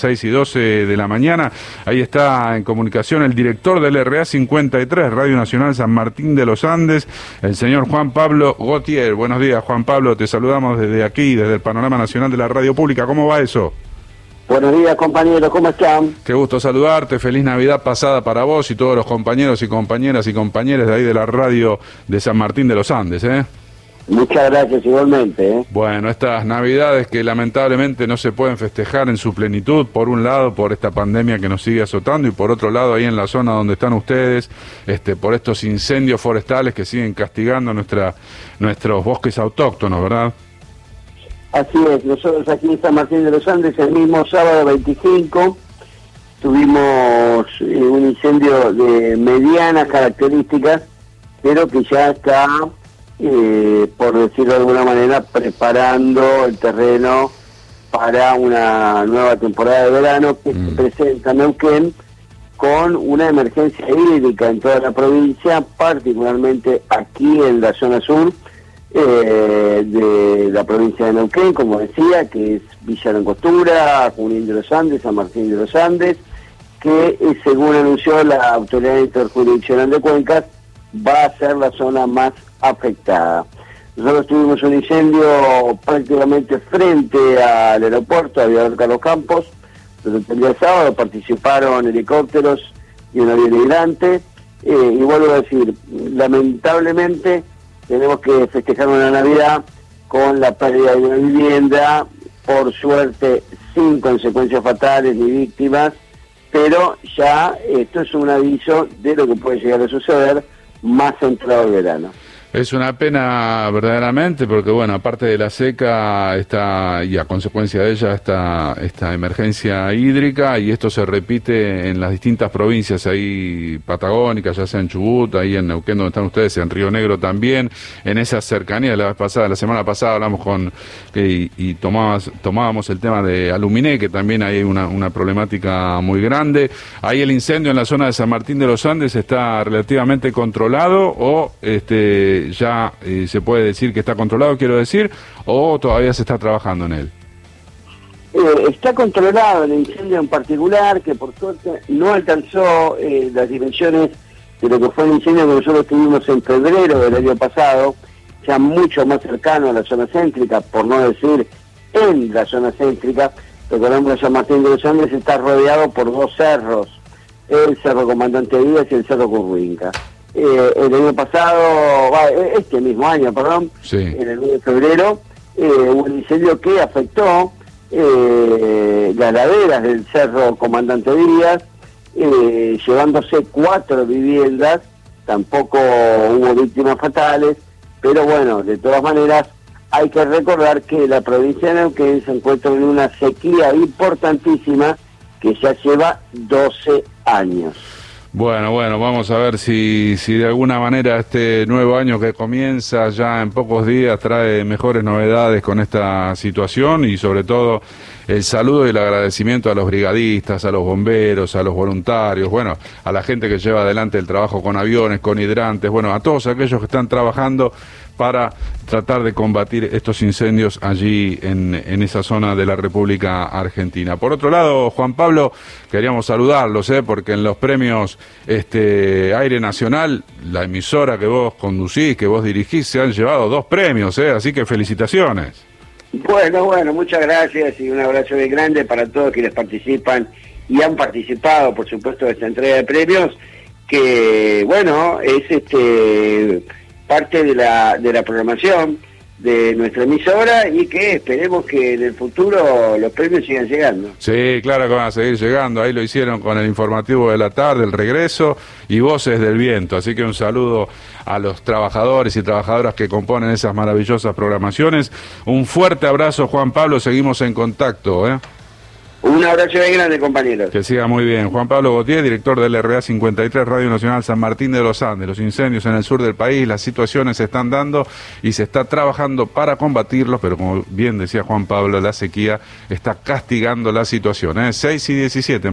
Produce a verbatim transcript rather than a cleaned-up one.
seis y doce de la mañana. Ahí está en comunicación el director del R A cincuenta y tres, Radio Nacional San Martín de los Andes, el señor Juan Pablo Gautier. Buenos días, Juan Pablo, te saludamos desde aquí, desde el Panorama Nacional de la Radio Pública. ¿Cómo va eso? Buenos días, compañeros, ¿cómo están? Qué gusto saludarte, feliz Navidad pasada para vos y todos los compañeros y compañeras y compañeros de ahí de la radio de San Martín de los Andes, ¿eh? Muchas gracias, igualmente, ¿eh? Bueno, estas Navidades que lamentablemente no se pueden festejar en su plenitud, por un lado por esta pandemia que nos sigue azotando y por otro lado ahí en la zona donde están ustedes, este, por estos incendios forestales que siguen castigando nuestra, nuestros bosques autóctonos, ¿verdad? Así es, nosotros aquí en San Martín de los Andes, el mismo sábado veinticinco, tuvimos eh, un incendio de medianas características, pero que ya está, eh, por decirlo de alguna manera, preparando el terreno para una nueva temporada de verano que mm. se presenta en Neuquén con una emergencia hídrica en toda la provincia, particularmente aquí en la zona sur, Eh, de la provincia de Neuquén, como decía, que es Villa Langostura, Junín de los Andes, San Martín de los Andes, que eh, según anunció la Autoridad Interjurisdiccional de Cuencas, va a ser la zona más afectada. Nosotros tuvimos un incendio prácticamente frente al aeropuerto, Aviador Carlos Campos, durante el día sábado participaron helicópteros y un avión hidrante, eh, y vuelvo a decir, lamentablemente, tenemos que festejar una Navidad con la pérdida de una vivienda, por suerte sin consecuencias fatales ni víctimas, pero ya esto es un aviso de lo que puede llegar a suceder más entrado el verano. Es una pena verdaderamente porque, bueno, aparte de la seca está, y a consecuencia de ella esta, esta emergencia hídrica, y esto se repite en las distintas provincias ahí patagónicas, ya sea en Chubut, ahí en Neuquén donde están ustedes, en Río Negro también, en esas cercanías. La vez pasada, la semana pasada hablamos con y, y tomábamos, tomábamos el tema de Aluminé, que también hay una, una problemática muy grande. Ahí el incendio en la zona de San Martín de los Andes está relativamente controlado, o este ya eh, se puede decir que está controlado, quiero decir, o todavía se está trabajando en él. Eh, está controlado el incendio en particular, que por suerte no alcanzó eh, las dimensiones de lo que fue el incendio que nosotros tuvimos en febrero del año pasado, ya mucho más cercano a la zona céntrica, por no decir en la zona céntrica. Recordemos que San Martín de los Andes está rodeado por dos cerros, el Cerro Comandante Díaz y el Cerro Curruinca. Eh, el año pasado, este mismo año, perdón, sí. en el mes de febrero, eh, hubo un incendio que afectó eh, las laderas del Cerro Comandante Díaz, eh, llevándose cuatro viviendas. Tampoco hubo víctimas fatales, pero bueno, de todas maneras, hay que recordar que la provincia de Neuquén se encuentra en una sequía importantísima que ya lleva doce años. Bueno, bueno, vamos a ver si, si de alguna manera este nuevo año que comienza ya en pocos días trae mejores novedades con esta situación, y sobre todo el saludo y el agradecimiento a los brigadistas, a los bomberos, a los voluntarios, bueno, a la gente que lleva adelante el trabajo con aviones, con hidrantes, bueno, a todos aquellos que están trabajando para tratar de combatir estos incendios allí en, en esa zona de la República Argentina. Por otro lado, Juan Pablo, queríamos saludarlos, ¿eh? porque en los premios este, Aire Nacional, la emisora que vos conducís, que vos dirigís, se han llevado dos premios, ¿eh? así que felicitaciones. Bueno, bueno, muchas gracias y un abrazo muy grande para todos quienes participan y han participado, por supuesto, de esta entrega de premios, que, bueno, es este... parte de la de la programación de nuestra emisora, y que esperemos que en el futuro los premios sigan llegando. Sí, claro que van a seguir llegando. Ahí lo hicieron con el informativo de la tarde, el regreso y Voces del Viento. Así que un saludo a los trabajadores y trabajadoras que componen esas maravillosas programaciones. Un fuerte abrazo, Juan Pablo. Seguimos en contacto, ¿eh? Un abrazo muy grande, compañeros. Que siga muy bien. Juan Pablo Gautier, director del R A cincuenta y tres, Radio Nacional San Martín de los Andes. Los incendios en el sur del país, las situaciones se están dando y se está trabajando para combatirlos, pero como bien decía Juan Pablo, la sequía está castigando la situación, ¿eh? seis y diecisiete.